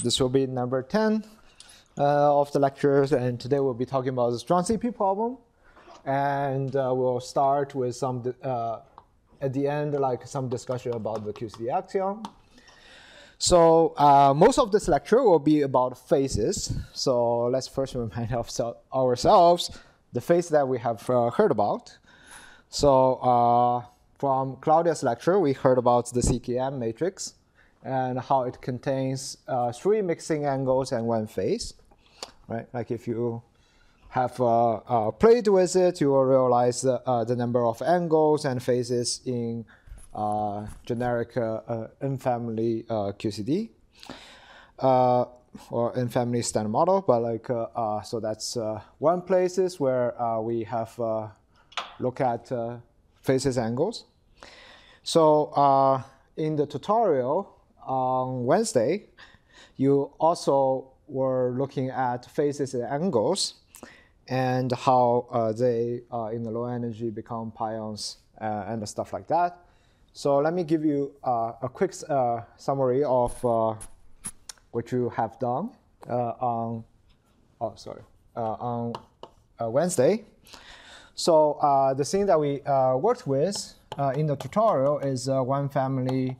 This will be number 10 of the lectures, and today we'll be talking about the strong CP problem. And we'll start with some, at the end, like some discussion about the QCD axiom. So most of this lecture will be about phases. So let's first remind ourselves the phase that we have heard about. So from Claudia's lecture, we heard about the CKM matrix and how it contains 3 mixing angles and 1 phase. Right? Like if you have played with it, you will realize the number of angles and phases in generic N-family QCD or N-family standard model. But like so that's one places where we have look at phases angles. So in the tutorial on Wednesday, you also were looking at phases and angles and how they in the low energy become pions and stuff like that. So let me give you a quick summary of what you have done on Wednesday. So the thing that we worked with in the tutorial is one family,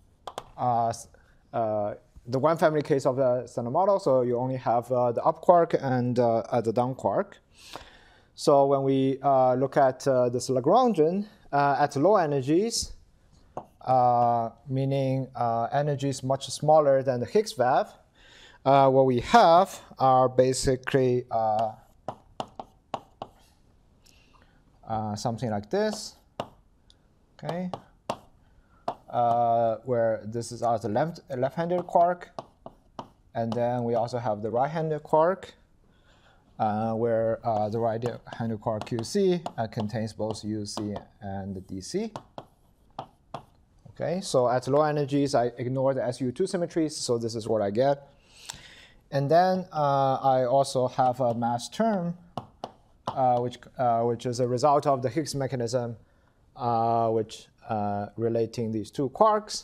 the one family case of the standard model. So you only have the up quark and the down quark. So when we look at this Lagrangian at low energies, meaning energies much smaller than the Higgs valve, what we have are basically something like this, okay, where this is the left-handed quark, and then we also have the right-handed quark, where the right-handed quark QC contains both UC and DC. Okay, so at low energies, I ignore the SU2 symmetries, so this is what I get. And then I also have a mass term, which is a result of the Higgs mechanism, which relating these two quarks.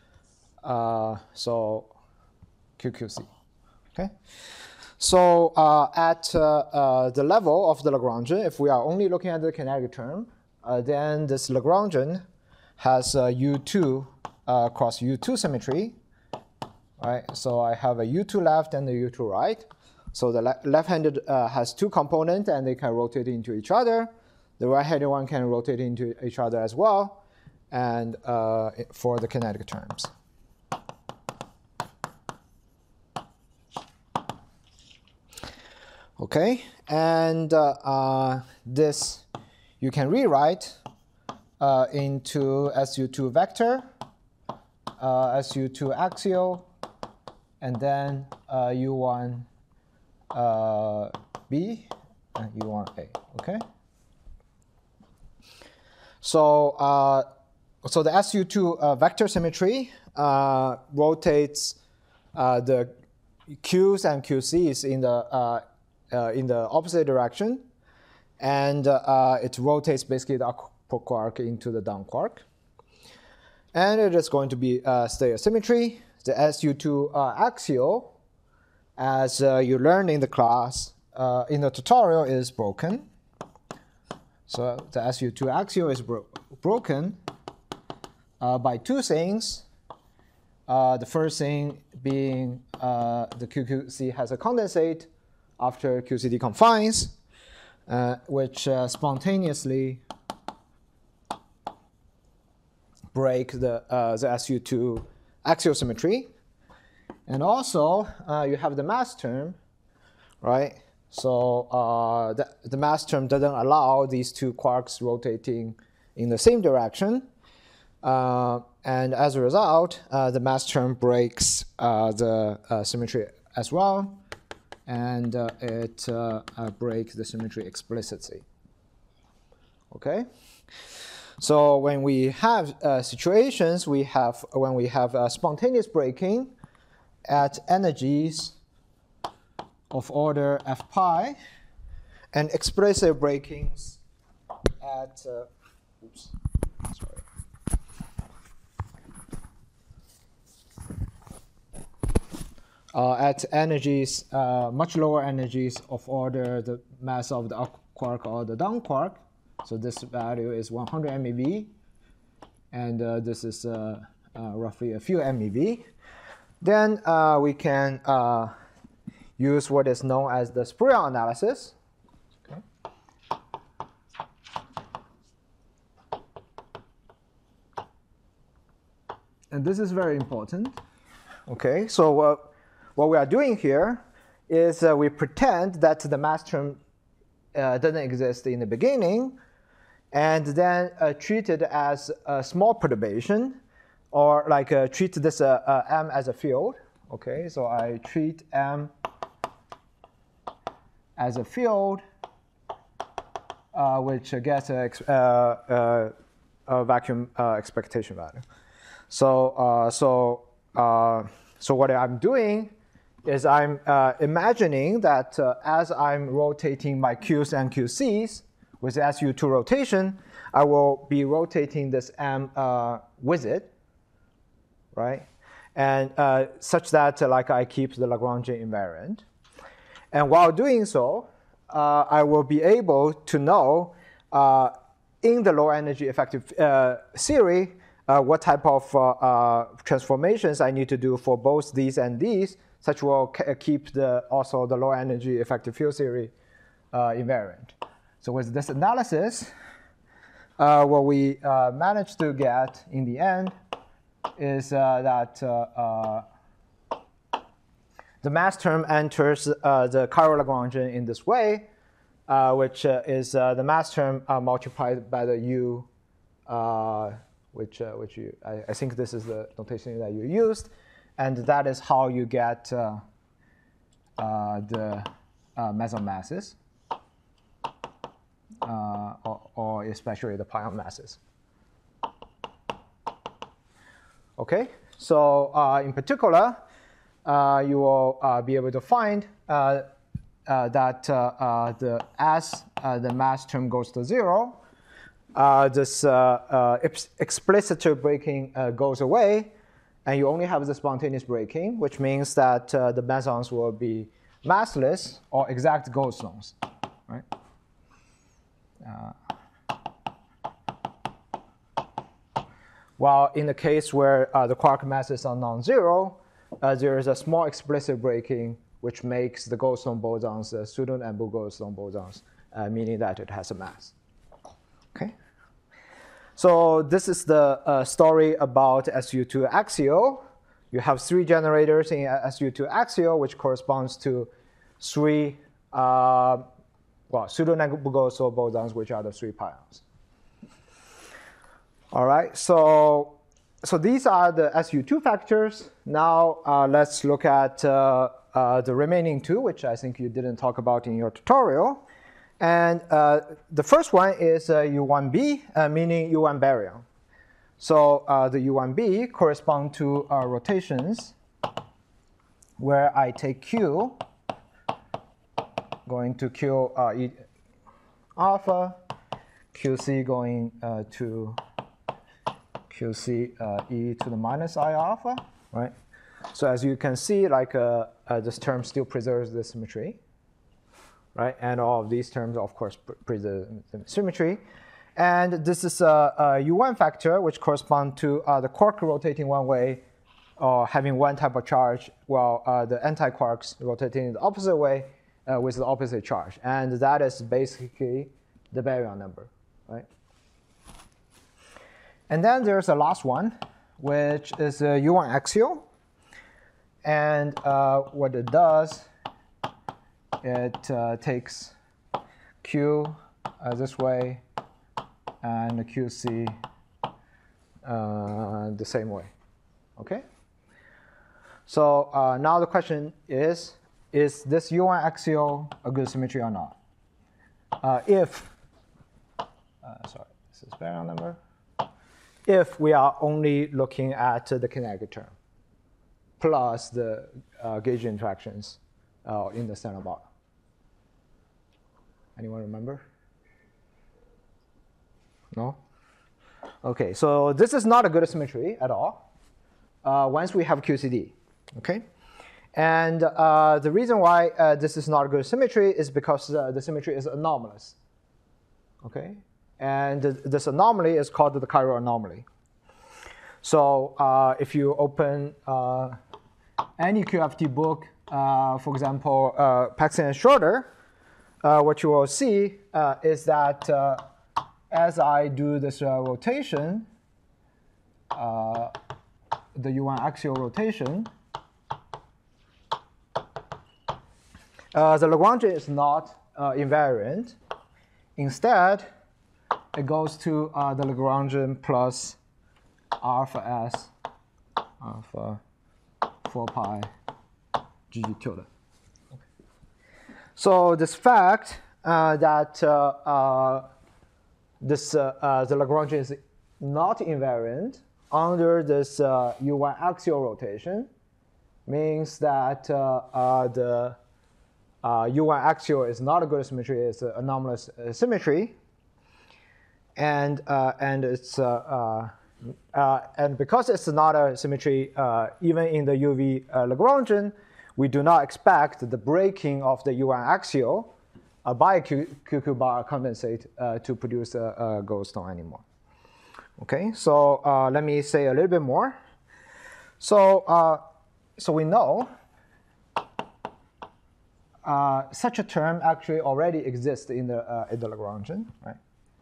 So QQC. Okay. So at the level of the Lagrangian, if we are only looking at the kinetic term, then this Lagrangian has U2 cross U2 symmetry. Right. So I have a U2 left and a U2 right. So the left-handed has 2 components and they can rotate into each other. The right-handed one can rotate into each other as well, and for the kinetic terms. Okay, and this you can rewrite into SU2 vector, SU2 axial, and then U1 B and U1 A. Okay. So so the SU2 vector symmetry rotates the Q's and QC's in the opposite direction, and it rotates basically the up quark into the down quark, and it is going to be stereosymmetry. The SU2 axial, as you learned in the class, in the tutorial, is broken. So the SU2 axial is broken by 2 things. The first thing being the QQC has a condensate after QCD confines, which spontaneously break the SU2 axial symmetry. And also, you have the mass term, right? So the mass term doesn't allow these 2 quarks rotating in the same direction. And as a result, the mass term breaks the symmetry as well. And it breaks the symmetry explicitly. Okay? So when we have situations, when we have spontaneous breaking at energies of order f pi, and explicit breakings at at energies, much lower energies of order the mass of the up quark or the down quark. So this value is 100 MeV, and this is roughly a few MeV. Then we can use what is known as the Spurion analysis. Okay. And this is very important. Okay, so what we are doing here is we pretend that the mass term doesn't exist in the beginning, and then treat it as a small perturbation, or like treat this M as a field. Okay, so I treat M as a field, which gets a vacuum expectation value. So what I'm doing is I'm imagining that as I'm rotating my Qs and QCs with SU2 rotation, I will be rotating this M with it, right? And such that like I keep the Lagrangian invariant. And while doing so, I will be able to know in the low energy effective theory what type of transformations I need to do for both these and these, such will keep also the low energy effective field theory invariant. So with this analysis, what we managed to get in the end is that the mass term enters the chiral Lagrangian in this way, which is the mass term multiplied by the U, which I think this is the notation that you used, and that is how you get the meson masses, or especially the pion masses. Okay, so in particular, you will be able to find that as the mass term goes to 0, this explicit breaking goes away, and you only have the spontaneous breaking, which means that the mesons will be massless or exact Goldstones, right? While in the case where the quark masses are non-zero, there is a small explicit breaking which makes the Goldstone bosons pseudo-Ambu Goldstone bosons, meaning that it has a mass. Okay. So this is the story about SU2 axial. You have 3 generators in SU2 axial, which corresponds to 3 pseudo-Ambu Goldstone bosons, which are the 3 pions. All right, so these are the SU2 factors. Now let's look at the remaining 2, which I think you didn't talk about in your tutorial. And the first one is U1b, meaning U1 baryon. So the U1b correspond to rotations where I take Q, going to Q e alpha, QC going to QC e to the minus I alpha, right? So as you can see, like this term still preserves the symmetry, right? And all of these terms, of course, preserve the symmetry. And this is a U1 factor, which corresponds to the quark rotating one way or having one type of charge, while the anti-quarks rotating the opposite way with the opposite charge. And that is basically the baryon number, right? And then there's the last one, which is U1 axial. And what it does, it takes Q this way and QC the same way. Okay? So now the question is this U1 axial a good symmetry or not? Sorry, this is baryon number. If we are only looking at the kinetic term plus the gauge interactions in the Standard Model. Anyone remember? No? Okay, so this is not a good symmetry at all once we have QCD. Okay? And the reason why this is not a good symmetry is because the symmetry is anomalous. Okay, and this anomaly is called the Cairo anomaly. So if you open any QFT book, for example, Paxson and Schroeder, what you will see is that as I do this rotation, the U1 axial rotation, the Lagrangian is not invariant. Instead, it goes to the Lagrangian plus alpha s alpha 4 pi GG tilde. Okay. So this fact that the Lagrangian is not invariant under this U1 axial rotation means that the U1 axial is not a good symmetry; it's an anomalous symmetry, and it's and because it's not a symmetry, even in the UV Lagrangian, we do not expect the breaking of the U1 axial by QQ bar compensate to produce a Goldstone anymore. Okay, so let me say a little bit more. So so we know such a term actually already exists in the Lagrangian, right?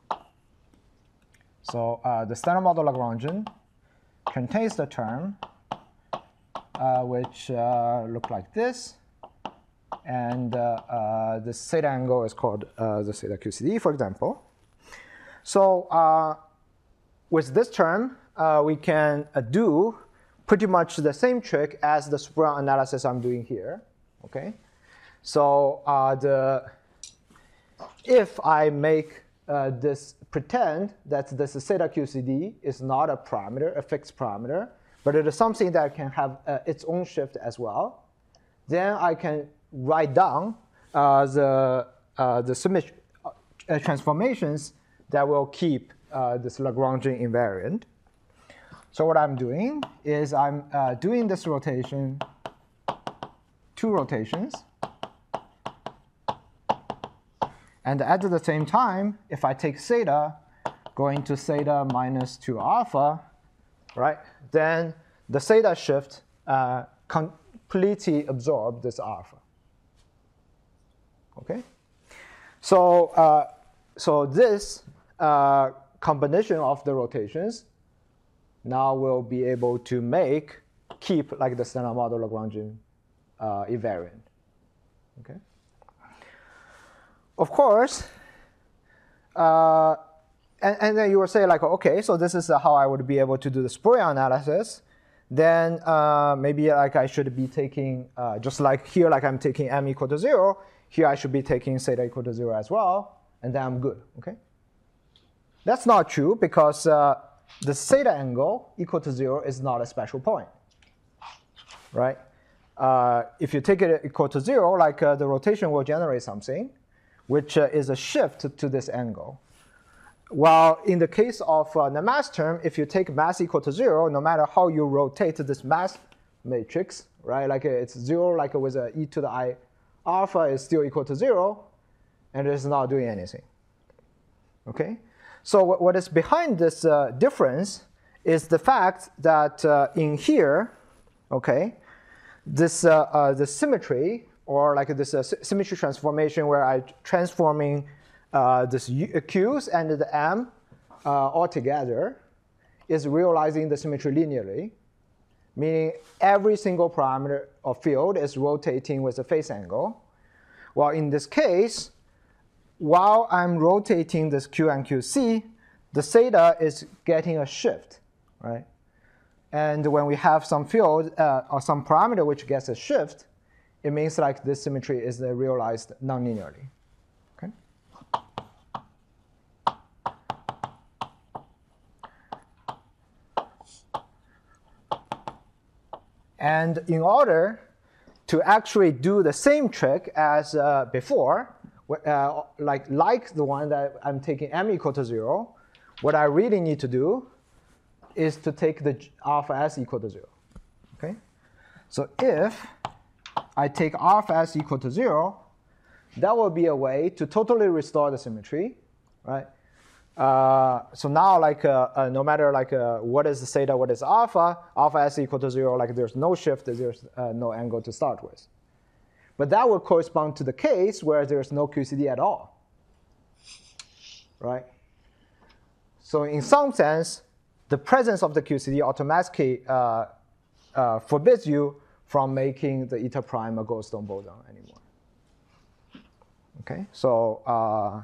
So the standard model Lagrangian contains the term which look like this, and this theta angle is called the theta QCD, for example. So with this term, we can do pretty much the same trick as the Spurion analysis I'm doing here. Okay, so if I make this pretend that this theta QCD is not a parameter, a fixed parameter, but it is something that can have its own shift as well, then I can write down the symmetry transformations that will keep this Lagrangian invariant. So what I'm doing is I'm doing this rotation, 2 rotations. And at the same time, if I take theta going to theta minus 2 alpha, right, then the theta shift completely absorbs this alpha. Okay? So, so this combination of the rotations now will be able to keep like the standard model Lagrangian invariant. Okay? Of course, and then you will say like, okay, so this is how I would be able to do the Spurion analysis. Then maybe like I should be taking, just like here, like I'm taking m equal to 0, here I should be taking theta equal to 0 as well, and then I'm good, okay? That's not true because the theta angle equal to 0 is not a special point, right? If you take it equal to 0, like the rotation will generate something, which is a shift to this angle. While in the case of the mass term, if you take mass equal to 0, no matter how you rotate this mass matrix, right, like it's 0, like with e to the I alpha is still equal to 0, and it is not doing anything. Okay? So what is behind this difference is the fact that in here, okay, this the symmetry, or like this symmetry transformation where I transforming this Q's and the M all together is realizing the symmetry linearly, meaning every single parameter of field is rotating with a phase angle. Well, in this case, while I'm rotating this Q and QC, the theta is getting a shift, right? And when we have some field or some parameter which gets a shift, it means like this symmetry is realized nonlinearly. Okay? And in order to actually do the same trick as before, like the one that I'm taking m equal to 0, what I really need to do is to take the alpha s equal to 0. Okay? So if I take alpha s equal to 0, that will be a way to totally restore the symmetry, right? So now, like, no matter like what is the theta, what is alpha s equal to 0, like there's no shift, there's no angle to start with. But that would correspond to the case where there's no QCD at all, right? So in some sense, the presence of the QCD automatically forbids you from making the eta prime a Goldstone boson anymore. Okay, so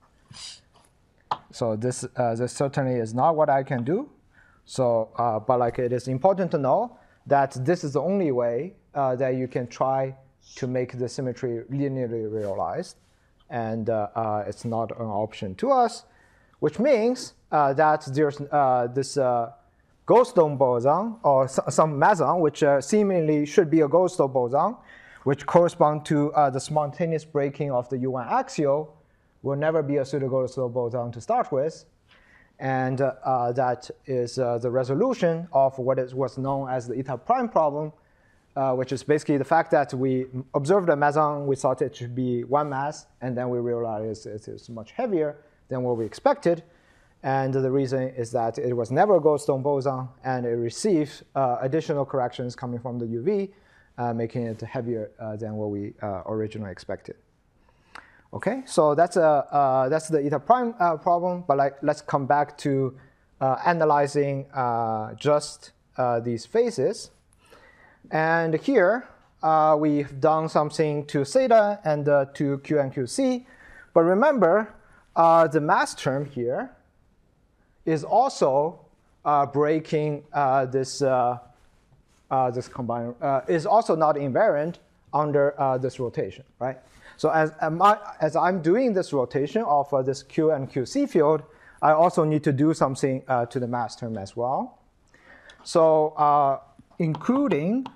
this certainly is not what I can do. So, but like it is important to know that this is the only way that you can try to make the symmetry linearly realized, and it's not an option to us, which means that there's this Goldstone boson or some meson, which seemingly should be a Goldstone boson, which correspond to the spontaneous breaking of the U1 axial, will never be a pseudo-Goldstone boson to start with. And that is the resolution of what was known as the eta prime problem, which is basically the fact that we observed a meson, we thought it should be one mass, and then we realized it is much heavier than what we expected. And the reason is that it was never a Goldstone boson, and it received additional corrections coming from the UV, making it heavier than what we originally expected. Okay, so that's the eta prime problem. But like, let's come back to analyzing just these phases. And here we've done something to theta and to Q and QC. But remember, the mass term here is also breaking this combined, is also not invariant under this rotation, right? So as I'm doing this rotation of this Q and QC field, I also need to do something to the mass term as well. So including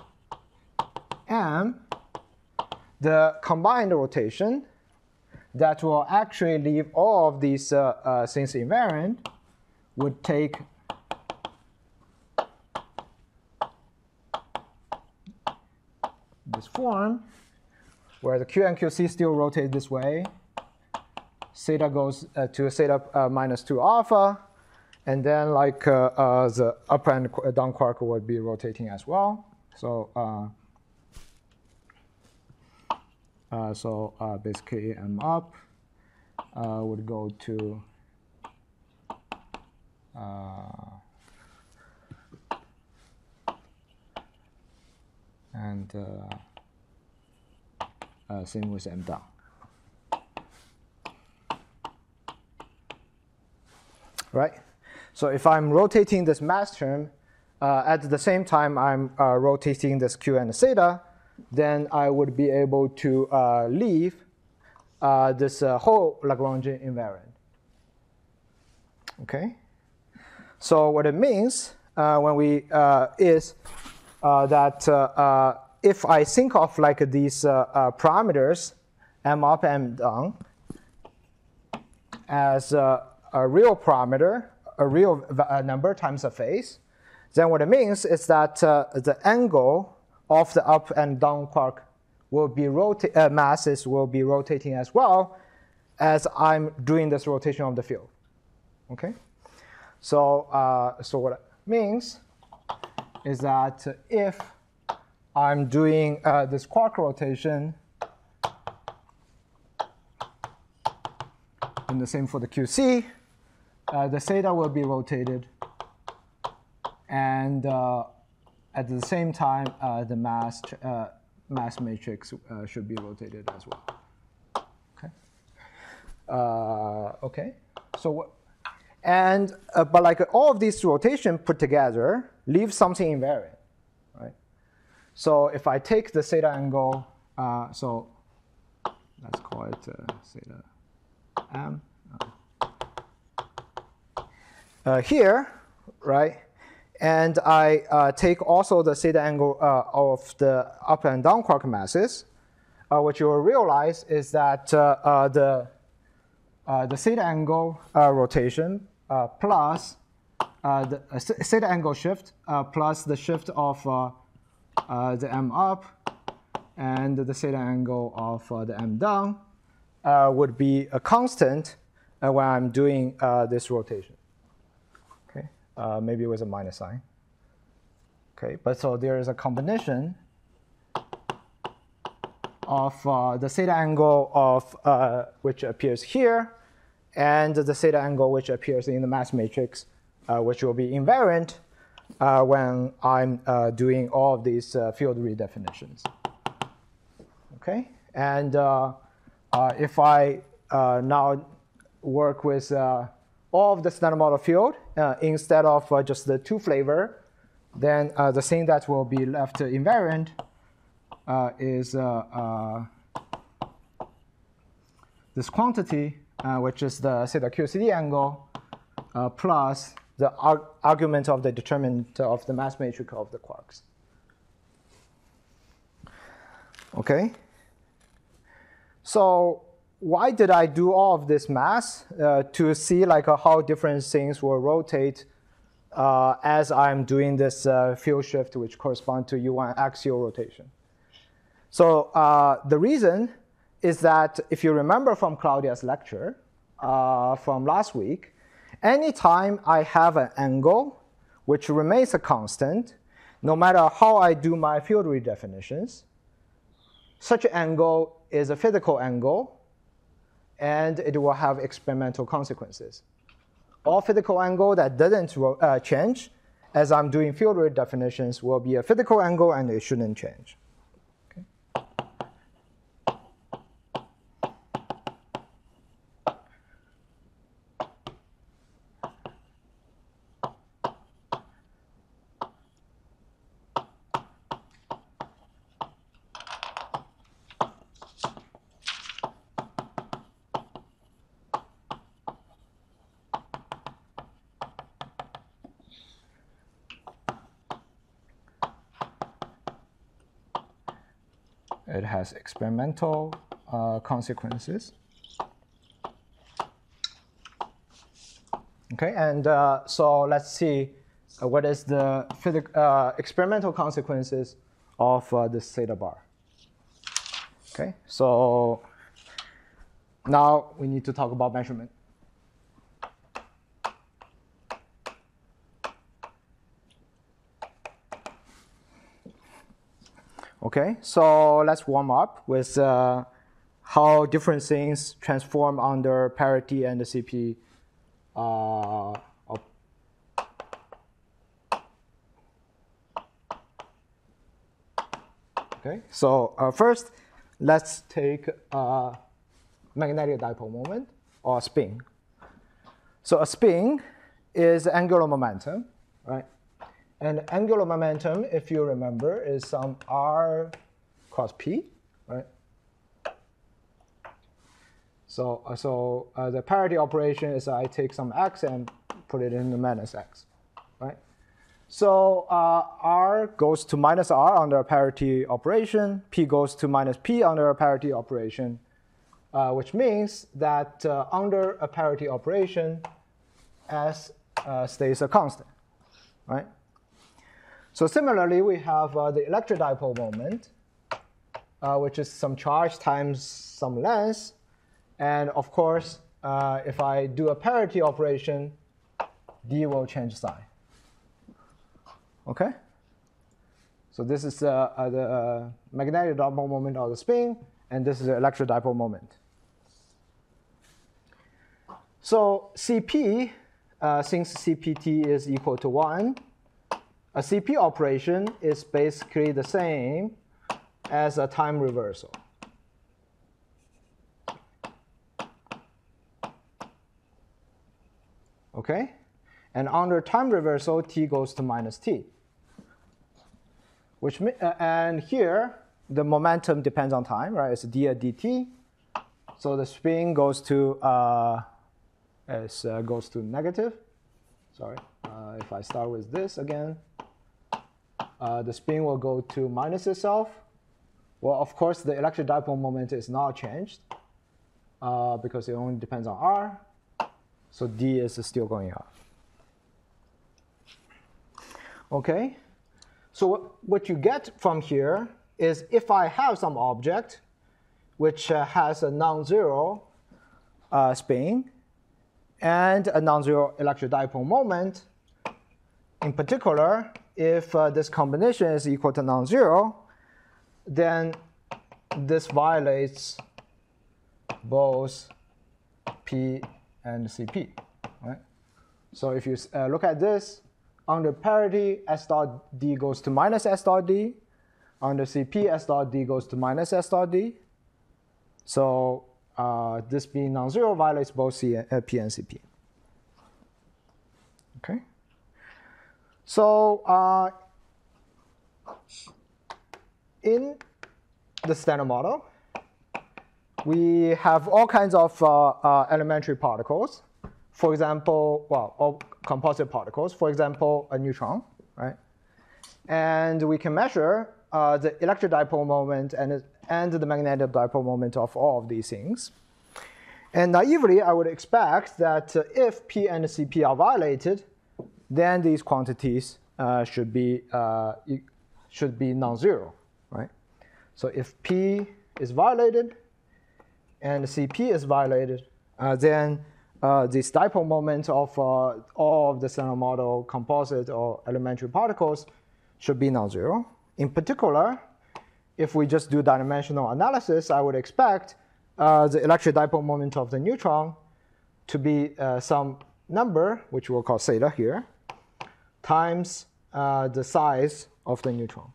M, the combined rotation that will actually leave all of these things invariant would take this form, where the Q and QC still rotate this way. Theta goes to theta minus 2 alpha, and then like the up and down quark would be rotating as well. So basically M up would go to and same with M down. Right? So if I'm rotating this mass term, at the same time I'm rotating this Q and theta, then I would be able to leave this whole Lagrangian invariant. Okay? So what it means when we is that if I think of like these parameters, M up, M down, as a real parameter, a real number times a phase, then what it means is that the angle of the up and down quark will be masses will be rotating as well as I'm doing this rotation of the field. Okay, so so what it means is that if I'm doing this quark rotation, and the same for the QC, the theta will be rotated, and at the same time, the mass matrix should be rotated as well. Okay. Okay. So what? And but like all of these rotation put together leave something invariant, right? So if I take the theta angle, so let's call it theta m. Here, right? And I take also the theta angle of the up and down quark masses. What you will realize is that the theta angle rotation plus the theta angle shift plus the shift of the M up and the theta angle of the M down would be a constant when I'm doing this rotation. Okay, maybe with a minus sign. Okay, but so there is a combination of the theta angle of which appears here, and the theta angle which appears in the mass matrix, which will be invariant when I'm doing all of these field redefinitions. Okay, and if I now work with all of the standard model field instead of just the two flavor, then the thing that will be left invariant is this quantity, which is the theta QCD angle, plus the argument of the determinant of the mass matrix of the quarks. Okay. So why did I do all of this math? To see like how different things will rotate as I'm doing this field shift, which corresponds to U1 axial rotation. So the reason is that if you remember from Claudia's lecture from last week, anytime I have an angle which remains a constant, no matter how I do my field redefinitions, such an angle is a physical angle, and it will have experimental consequences. All physical angle that doesn't change as I'm doing field redefinitions will be a physical angle, and it shouldn't change. Okay. It has experimental consequences. Okay, and so let's see what is the experimental consequences of this theta bar. Okay, so now we need to talk about measurement. Okay, so let's warm up with how different things transform under parity and the CP. Okay, so first, let's take magnetic dipole moment or spin. So a spin is angular momentum, right? And angular momentum, if you remember, is some r cross p, right? So the parity operation is I take some x and put it in the minus x, right? So r goes to minus r under a parity operation. P goes to minus p under a parity operation, which means that under a parity operation, s stays a constant, right? So similarly, we have the electric dipole moment, which is some charge times some length. And of course, if I do a parity operation, d will change sign. Okay? So this is the magnetic dipole moment of the spin, and this is the electric dipole moment. So Cp, since Cpt is equal to 1, a Cp operation is basically the same as a time reversal. Okay? And under time reversal, t goes to minus t. And here, the momentum depends on time, right? It's d at dt. So the spin goes to negative. Sorry, if I start with this again, the spin will go to minus itself. Well, of course, the electric dipole moment is not changed because it only depends on r. So d is still going up. Okay, so what you get from here is if I have some object which has a non-zero spin and a non-zero electric dipole moment, in particular, if this combination is equal to non-zero, then this violates both P and CP, right? So if you look at this, under parity, S dot D goes to minus S dot D. Under CP, S dot D goes to minus S dot D. So this being non-zero violates both P and CP. Okay. So in the standard model, we have all kinds of elementary particles. For example, well, all composite particles. For example, a neutron, right? And we can measure the electric dipole moment and the magnetic dipole moment of all of these things. And naively, I would expect that if P and CP are violated, then these quantities should be non-zero, right? So if P is violated and CP is violated, then this dipole moment of all of the standard model composite or elementary particles should be non-zero. In particular, if we just do dimensional analysis, I would expect the electric dipole moment of the neutron to be some number, which we'll call theta here, times the size of the neutron.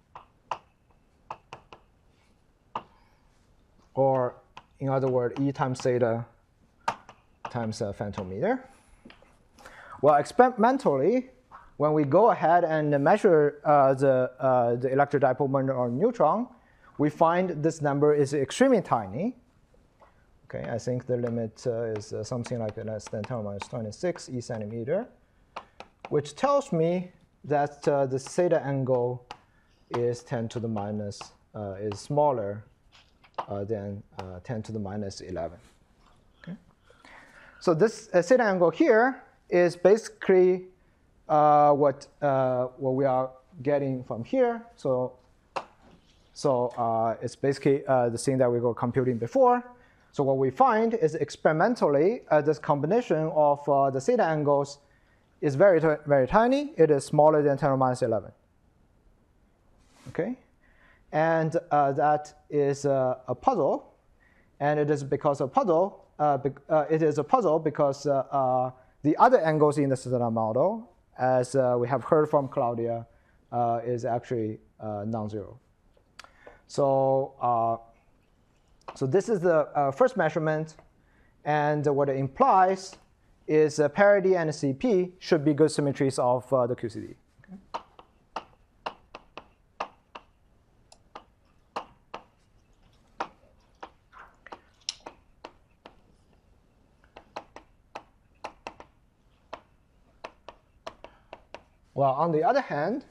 Or in other words, E times theta times a femtometer. Well, experimentally, when we go ahead and measure the electric dipole moment of neutron, we find this number is extremely tiny. Okay, I think the limit is something like less than 10 minus 26 e centimeter, which tells me that the theta angle is 10 to the minus, is smaller than 10 to the minus 11. Okay? So this theta angle here is basically what we are getting from here. So it's basically the thing that we were computing before. So what we find is experimentally, this combination of the theta angles is very, very tiny. It is smaller than 10 to the minus 11. Okay? And that is a puzzle. And it is because a puzzle. It is a puzzle because the other angles in the standard model, as we have heard from Claudia, is actually non-zero. So this is the first measurement, and what it implies is parity and CP should be good symmetries of the QCD. Okay. Well, on the other hand,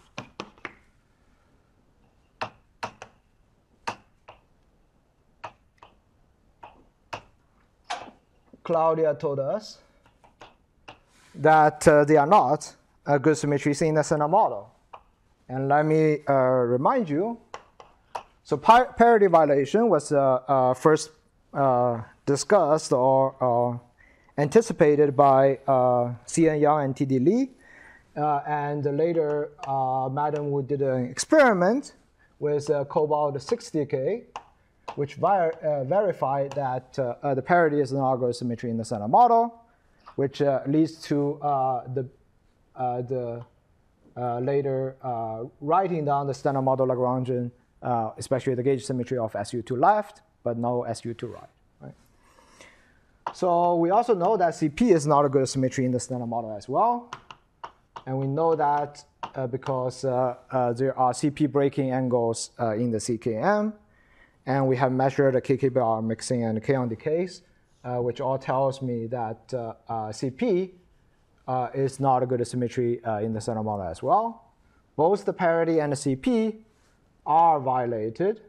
Claudia told us that they are not good symmetries in the standard model. And let me remind you, so parity violation was first discussed or anticipated by C.N. Yang and T.D. Lee. And later, Madam Wu did an experiment with cobalt 60K, which verified that the parity is not a good symmetry in the standard model, which leads to the later writing down the standard model Lagrangian, especially the gauge symmetry of SU2 left, but no SU2 right. So we also know that CP is not a good symmetry in the standard model as well. And we know that because there are CP breaking angles in the CKM. And we have measured the KK-bar mixing and K-on decays, which all tells me that CP is not a good symmetry in the standard model as well. Both the parity and the CP are violated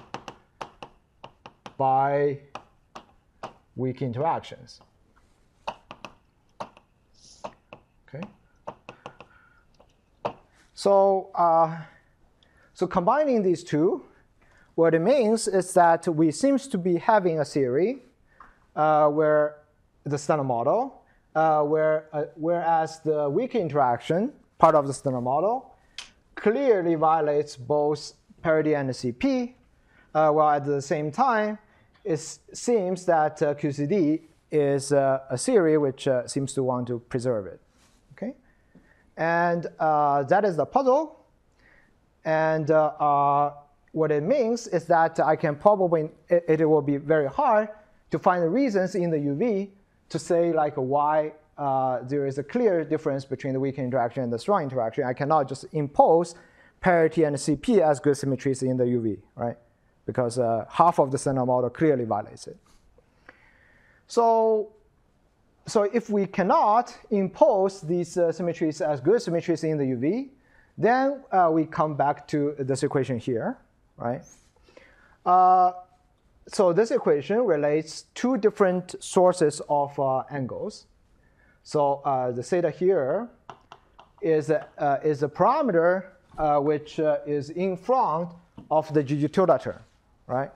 by weak interactions. Okay. So, so combining these two, what it means is that we seems to be having a theory where the standard model, whereas the weak interaction, part of the standard model, clearly violates both parity and CP, while at the same time, it seems that QCD is a theory which seems to want to preserve it. Okay, and that is the puzzle. And what it means is that I can probably, it will be very hard to find the reasons in the UV to say like why there is a clear difference between the weak interaction and the strong interaction. I cannot just impose parity and CP as good symmetries in the UV, right? Because half of the standard model clearly violates it. So if we cannot impose these symmetries as good symmetries in the UV, then we come back to this equation here, right? So this equation relates two different sources of angles. So the theta here is a parameter which is in front of the GG tilde term, right?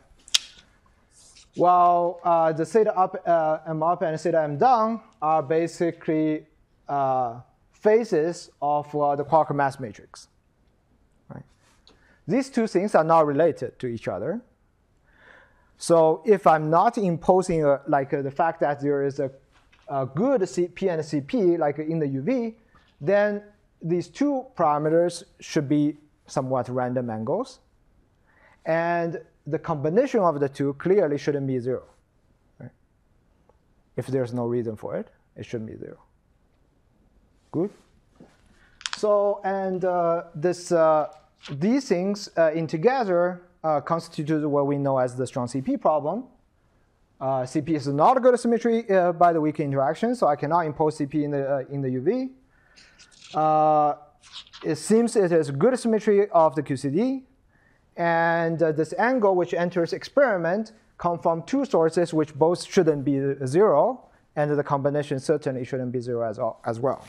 While the theta up, m up and theta m down are basically phases of the quark mass matrix. Right? These two things are not related to each other. So if I'm not imposing the fact that there is a good P and CP like in the UV, then these two parameters should be somewhat random angles. And the combination of the two clearly shouldn't be 0. Right? If there's no reason for it, it shouldn't be 0. Good. So, and these things in together constitute what we know as the strong CP problem. CP is not a good symmetry by the weak interaction, so I cannot impose CP in the UV. It seems it is good symmetry of the QCD, and this angle which enters experiment come from two sources which both shouldn't be 0, and the combination certainly shouldn't be 0 as well.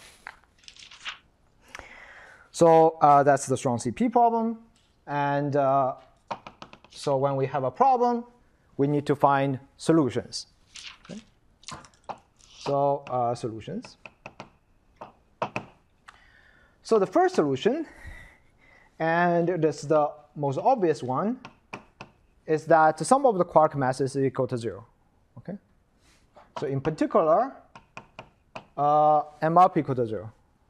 So that's the strong CP problem. And so when we have a problem, we need to find solutions. Okay? So solutions. So the first solution, and this is the most obvious one, is that the sum of the quark masses is equal to 0. Okay? So in particular, m up equal to 0.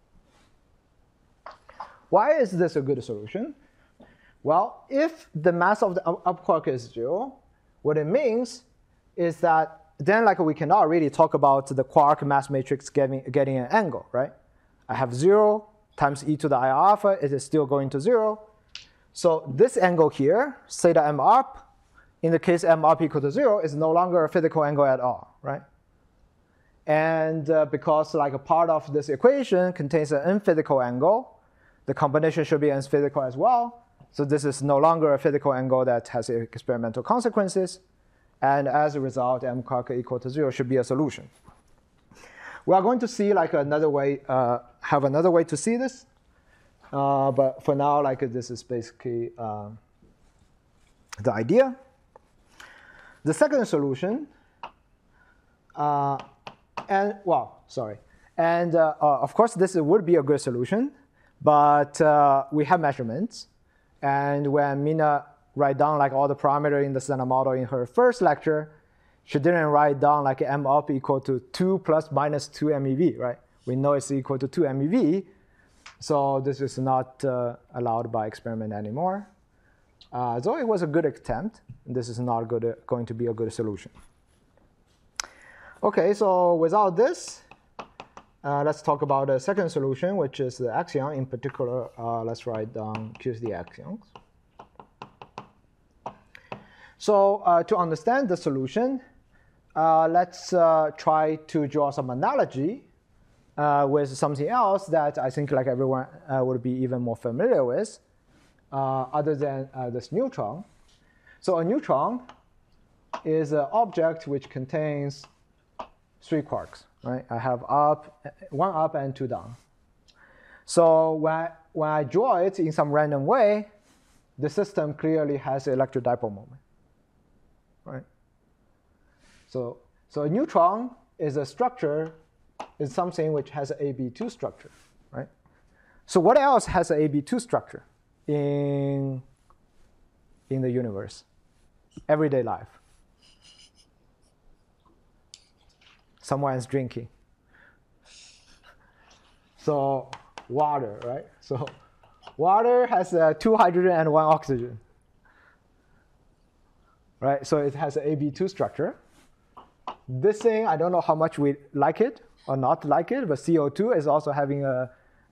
Why is this a good solution? Well, if the mass of the up quark is 0, what it means is that then like we cannot really talk about the quark mass matrix getting an angle, right? I have 0 times e to the I alpha, it is still going to 0. So this angle here, theta m up, in the case m up equal to 0, is no longer a physical angle at all, right? And because like a part of this equation contains an unphysical angle, the combination should be unphysical as well. So this is no longer a physical angle that has experimental consequences. And as a result, m quark equal to 0 should be a solution. We are going to see like another way, have another way to see this. But for now, like this is basically the idea. The second solution, of course, this would be a good solution. But we have measurements. And when Mina write down like all the parameters in the standard model in her first lecture, she didn't write down like m up equal to 2 plus minus 2 MeV, right? We know it's equal to 2 MeV. So this is not allowed by experiment anymore. Though it was a good attempt, this is not going to be a good solution. OK, so without this, let's talk about the second solution, which is the axion. In particular, let's write down QCD axions. So to understand the solution, let's try to draw some analogy with something else that I think like everyone would be even more familiar with, other than this neutron. So a neutron is an object which contains 3 quarks. Right? I have one up and 2 down. So when I draw it in some random way, the system clearly has an electrodipole moment, right? So a neutron is a structure, is something which has an AB2 structure, right? So what else has an AB2 structure in the universe, everyday life? Someone is drinking. So water, right? So water has 2 hydrogen and 1 oxygen, right? So it has an AB2 structure. This thing, I don't know how much we like it or not like it, but CO2 is also having a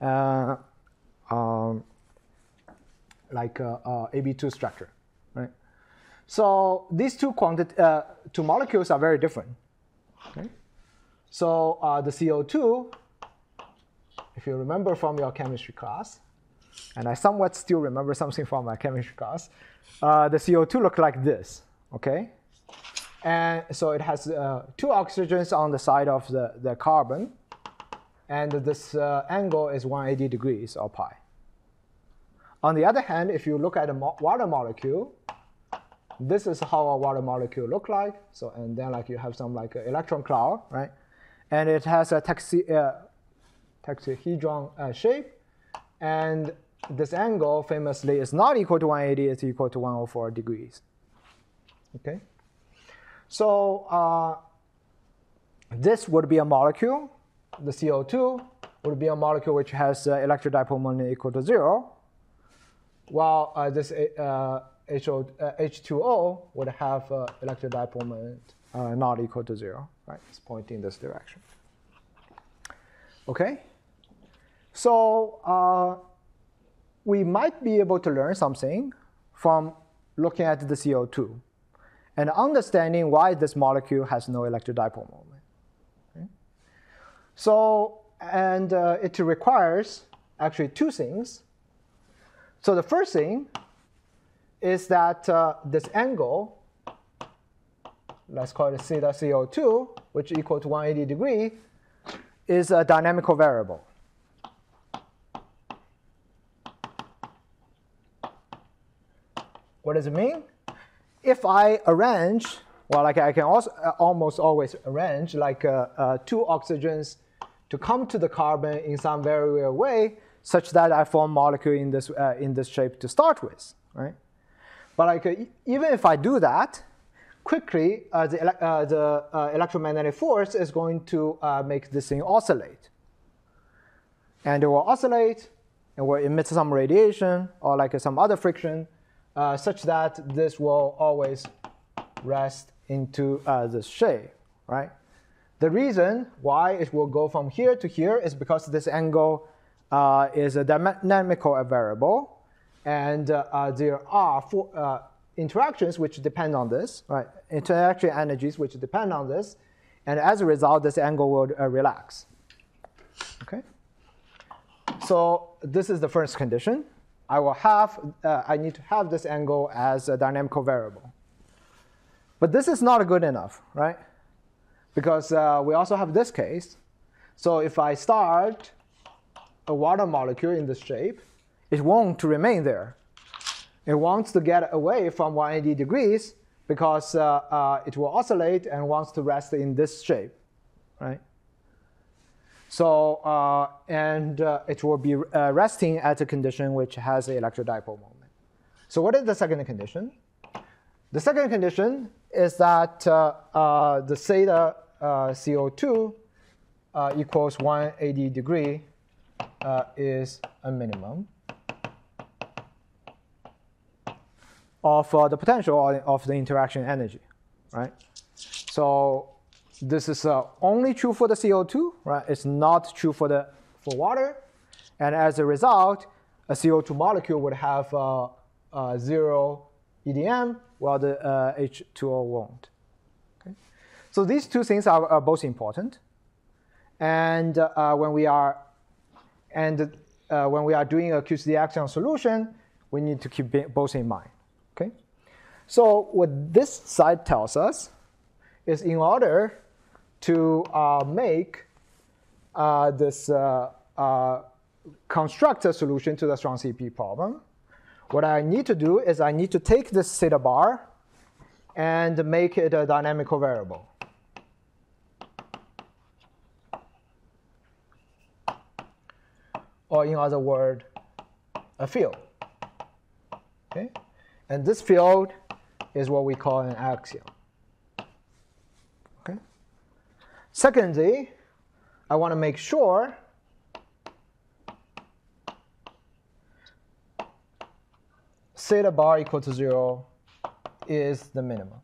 AB2 structure, right? So these two molecules are very different. Okay? So the CO2, if you remember from your chemistry class, and I somewhat still remember something from my chemistry class, the CO2 look like this, okay? And so it has 2 oxygens on the side of the carbon, and this angle is 180 degrees or pi. On the other hand, if you look at a water molecule, this is how a water molecule look like. So, and then like you have some like electron cloud, right? And it has a tetrahedron shape, and this angle famously is not equal to 180, it's equal to 104 degrees. Okay? So this would be a molecule. The CO2 would be a molecule which has electrodipole moment equal to 0, while this H2O would have electrodipole moment not equal to 0. Right? It's pointing in this direction. Okay? So we might be able to learn something from looking at the CO2 and understanding why this molecule has no electrodipole moment. Okay? So, and it requires actually 2 things. So the first thing is that this angle, let's call it theta CO2, which is equal to 180 degrees, is a dynamical variable. What does it mean? If I arrange, well, like I can also almost always arrange like 2 oxygens to come to the carbon in some very weird way, such that I form molecule in this shape to start with, right? But like even if I do that, quickly the electromagnetic force is going to make this thing oscillate, and it will oscillate, and will emit some radiation or like some other friction. Such that this will always rest into this shape, right? The reason why it will go from here to here is because this angle is a dynamical variable, and there are interactions which depend on this, right? Interaction energies which depend on this, and as a result, this angle will relax. Okay. So this is the first condition. I need to have this angle as a dynamical variable. But this is not good enough, right? Because we also have this case. So if I start a water molecule in this shape, it won't remain there. It wants to get away from 180 degrees because it will oscillate and wants to rest in this shape, right? So, it will be resting at a condition which has an electrodipole moment. So what is the second condition? The second condition is that the theta CO2 equals 180 degree is a minimum of the potential of the interaction energy, right? So this is only true for the CO2, right? It's not true for water, and as a result, a CO2 molecule would have 0 EDM, while the H2O won't. Okay? So these 2 things are both important, and when we are doing a QCD axion solution, we need to keep both in mind. Okay. So what this side tells us is in order to make construct a solution to the strong CP problem, what I need to do is I need to take this theta bar and make it a dynamical variable. Or in other words, a field. Okay? And this field is what we call an axion. Okay? Secondly, I want to make sure theta bar equal to 0 is the minimum.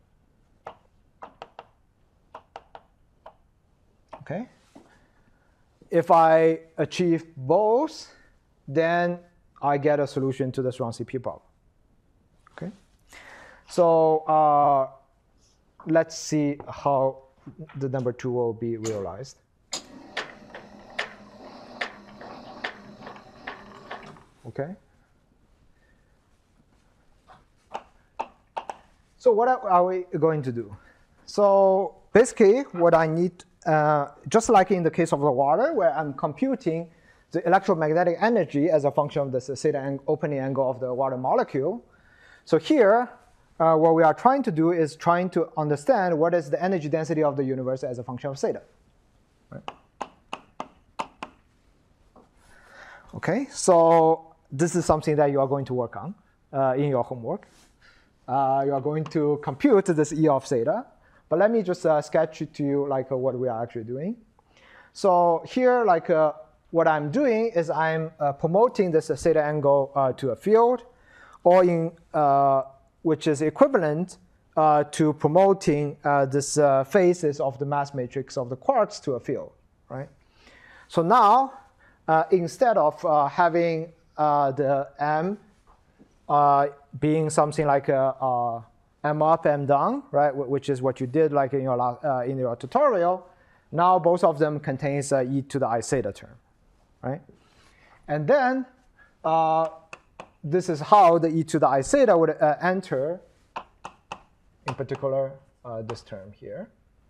Okay? If I achieve both, then I get a solution to the strong CP problem. Okay? So let's see how the number 2 will be realized. Okay? So what are we going to do? So basically, what I need, just like in the case of the water, where I'm computing the electromagnetic energy as a function of the theta opening angle of the water molecule. So here, what we are trying to do is trying to understand what is the energy density of the universe as a function of theta. Right? Okay, so this is something that you are going to work on in your homework. You are going to compute this E of theta. But let me just sketch to you like what we are actually doing. So here, like what I'm doing is I'm promoting this theta angle to a field, or in which is equivalent to promoting this phases of the mass matrix of the quarks to a field, right? So now, instead of having the M being something like a M up, M down, right? Which is what you did like in your tutorial. Now both of them contains e to the I theta term, right? And then this is how the e to the I theta would enter, in particular, this term here,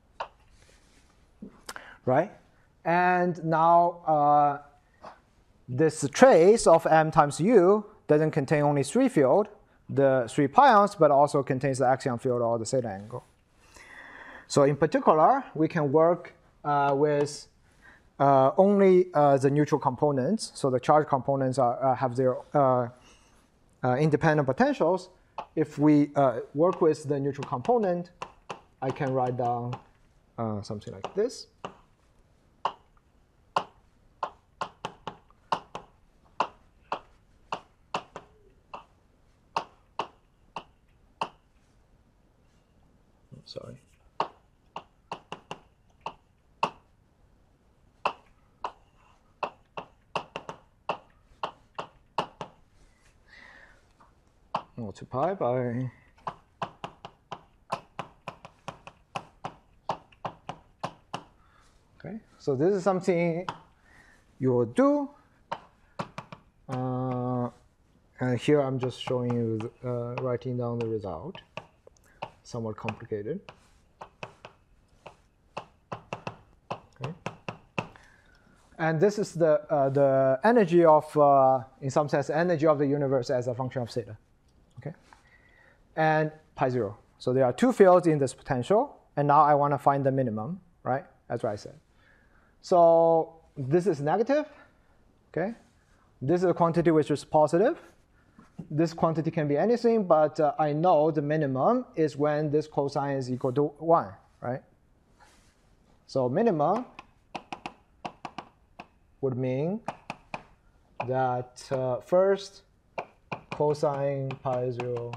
right? And now this trace of M times U doesn't contain only 3 field, the 3 pions, but also contains the axion field or the theta angle. So in particular, we can work with only the neutral components. So the charge components have their independent potentials. If we work with the neutral component, I can write down something like this. Sorry. Multiply by okay. So this is something you will do. And here I'm just showing you writing down the result. Somewhat complicated. Okay. And this is the energy of, in some sense, energy of the universe as a function of theta. Okay. And pi 0. So there are 2 fields in this potential, and now I want to find the minimum, right? That's what I said. So this is negative. Okay. This is a quantity which is positive. This quantity can be anything, but I know the minimum is when this cosine is equal to 1, right? So minimum would mean that first cosine pi 0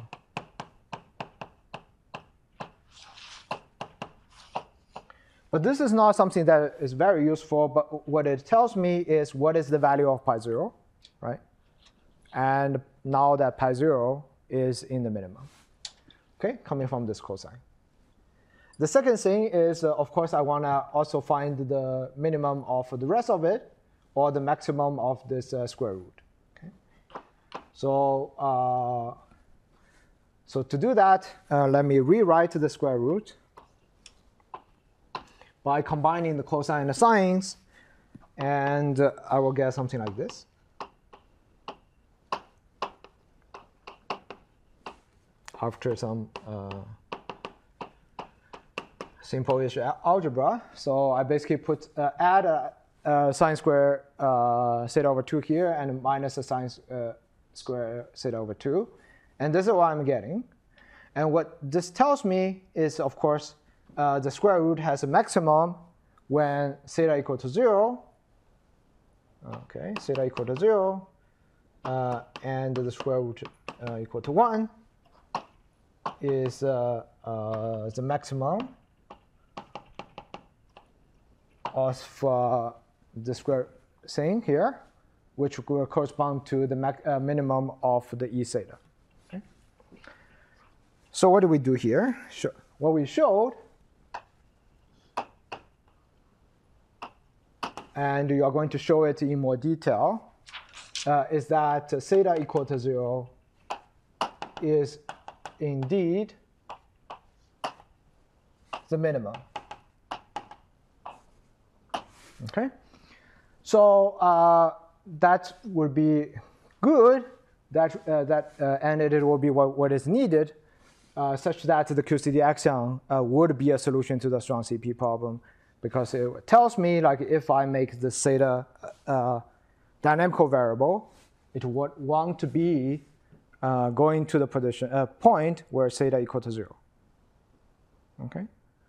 but this is not something that is very useful, but what it tells me is what is the value of pi 0, right? And now that pi 0 is in the minimum, okay, coming from this cosine. The second thing is, of course, I want to also find the minimum of the rest of it, or the maximum of this square root. Okay? So, so to do that, let me rewrite the square root by combining the cosine and the sines, and I will get something like this. after some simple-ish algebra. So I basically add a sine square theta over 2 here and minus a sine square theta over 2. And this is what I'm getting. And what this tells me is, of course, the square root has a maximum when theta equal to 0. Okay, theta equal to 0. And the square root equal to 1 is the maximum of the square thing here, which will correspond to the minimum of the E theta. Okay. So what do we do here? Sure. What we showed, and you are going to show it in more detail, is that theta equal to 0 is indeed the minimum. Okay, so that would be good. And it will be what is needed, such that the QCD axion would be a solution to the strong CP problem, because it tells me like if I make the theta dynamical variable, it would want to be going to the position point where theta equal to 0. Okay.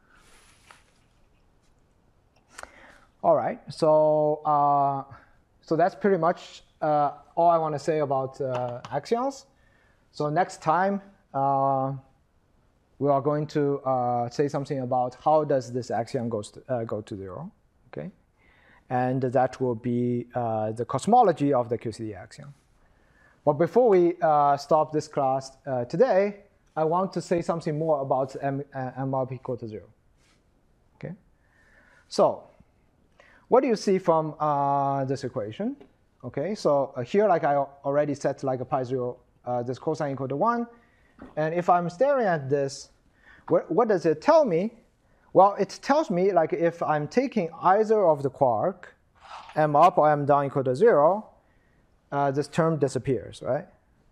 All right. So so that's pretty much all I want to say about axions. So next time we are going to say something about how does this axion go to 0. Okay. And that will be the cosmology of the QCD axion. But before we stop this class today, I want to say something more about M up equal to 0. Okay. So what do you see from this equation? Okay. So here, like I already set like a pi 0, this cosine equal to 1. And if I'm staring at this, what does it tell me? Well, it tells me like if I'm taking either of the quark, M up or M down equal to 0, this term disappears, right?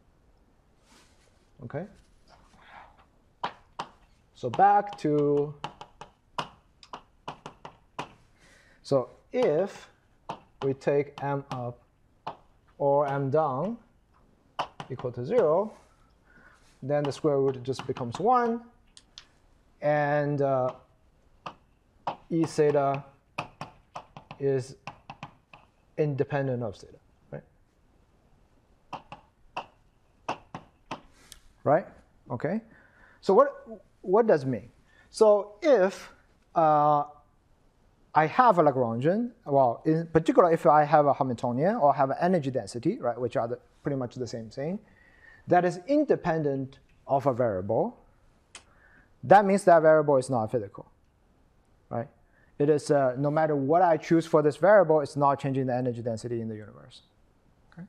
Okay. So back to, so if we take M up or M down equal to 0, then the square root just becomes 1. And E theta is independent of theta, right? Right? Okay. So what does it mean? So if I have a Lagrangian, well, in particular, if I have a Hamiltonian or have an energy density, right, which are pretty much the same thing, that is independent of a variable, that means that variable is not physical, right? It is, no matter what I choose for this variable, it's not changing the energy density in the universe. Okay?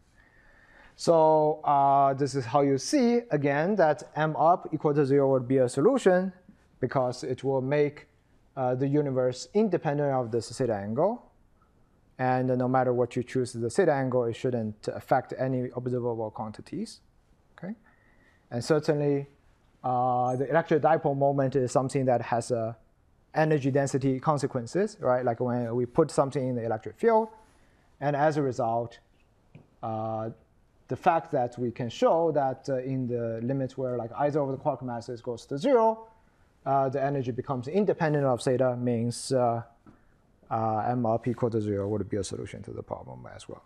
So this is how you see, again, that M up equal to 0 would be a solution, because it will make the universe independent of this theta angle. And no matter what you choose the theta angle, it shouldn't affect any observable quantities. Okay? And certainly, the electric dipole moment is something that has energy density consequences, right? Like when we put something in the electric field, and as a result, the fact that we can show that in the limits where like either of the quark masses goes to 0, the energy becomes independent of theta means M up equal to 0 would be a solution to the problem as well.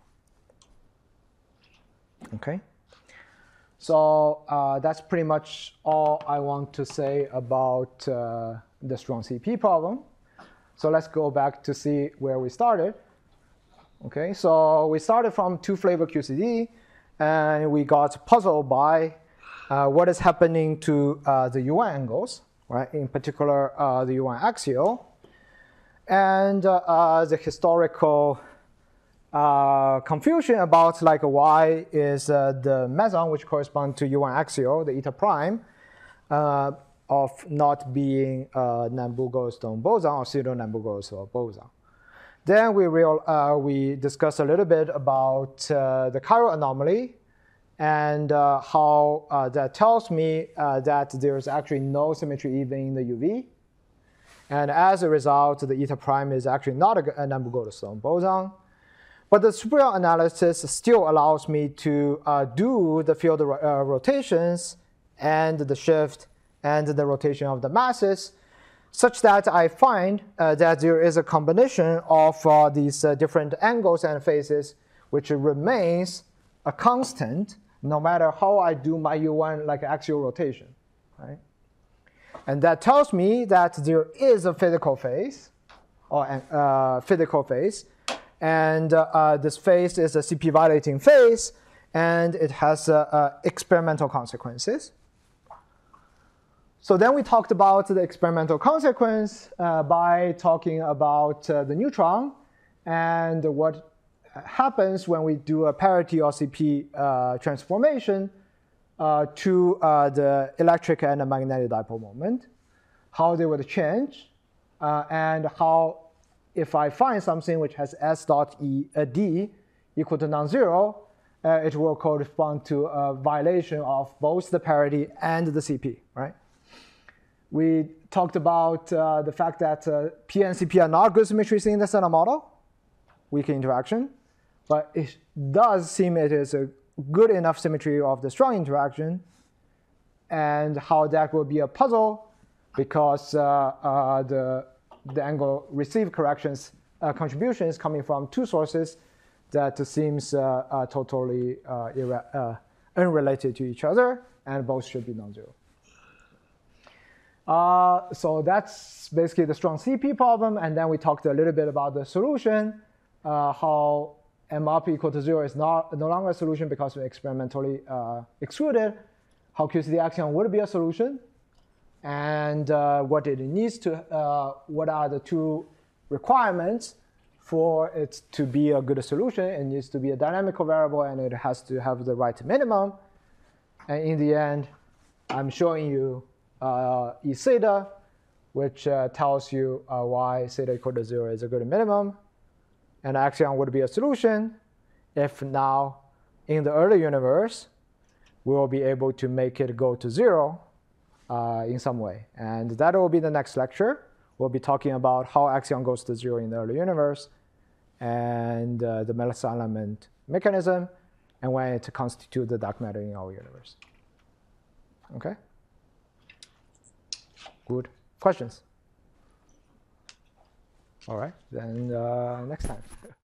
Okay. So that's pretty much all I want to say about the strong CP problem. So let's go back to see where we started. Okay, so we started from two-flavor QCD, and we got puzzled by what is happening to the U1 angles, right? In particular, the U1 axial, and the historical confusion about like why is the meson, which corresponds to U1 axial, the eta prime, of not being Nambu-Goldstone boson or pseudo-Nambu-Goldstone boson. Then we discussed a little bit about the chiral anomaly and how that tells me that there's actually no symmetry even in the UV. And as a result, the eta prime is actually not an Ambergold-Sloan boson. But the superior analysis still allows me to do the field rotations and the shift and the rotation of the masses, such that I find that there is a combination of these different angles and phases which remains a constant no matter how I do my U1 like axial rotation, right? And that tells me that there is a physical phase, and this phase is a CP violating phase, and it has experimental consequences. So then we talked about the experimental consequence by talking about the neutron and what happens when we do a parity or CP transformation to the electric and the magnetic dipole moment, how they would change, and how if I find something which has S dot D equal to non-zero, it will correspond to a violation of both the parity and the CP, right? We talked about the fact that P and CP are not good symmetries in the Standard model, weak interaction, but it does seem it is a good enough symmetry of the strong interaction, and how that will be a puzzle because the angle received corrections contribution is coming from two sources that seems totally unrelated to each other, and both should be non-zero. So that's basically the strong CP problem, and then we talked a little bit about the solution, how M up equal to 0 is no longer a solution because we experimentally excluded, how QCD axion would be a solution, and what it needs to, what are the two requirements for it to be a good solution. It needs to be a dynamical variable, and it has to have the right minimum. And in the end, I'm showing you E theta, which tells you why theta equal to 0 is a good minimum. And axion would be a solution if now in the early universe, we will be able to make it go to 0 in some way. And that will be the next lecture. We'll be talking about how axion goes to 0 in the early universe and the misalignment mechanism and when it constitutes the dark matter in our universe. Okay? Good. Questions? All right, then next time.